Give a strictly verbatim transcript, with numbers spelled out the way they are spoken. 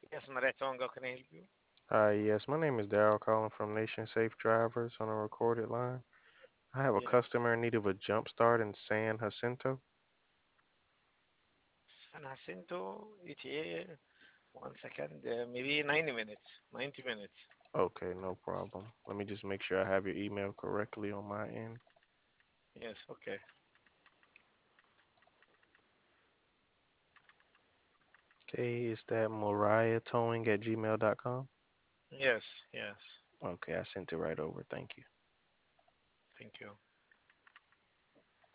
Yes, Marathon, how can I help you? Hi, yes, my name is Daryl calling from Nation Safe Drivers on a recorded line. I have a Yes. customer in need of a jump start in San Jacinto. San Jacinto, E T A. One second, uh, maybe ninety minutes. ninety minutes. Okay, no problem. Let me just make sure I have your email correctly on my end. Yes, okay. Okay, is that Moriah Towing at gmail dot com? Yes, yes. Okay, I sent it right over. Thank you. Thank you.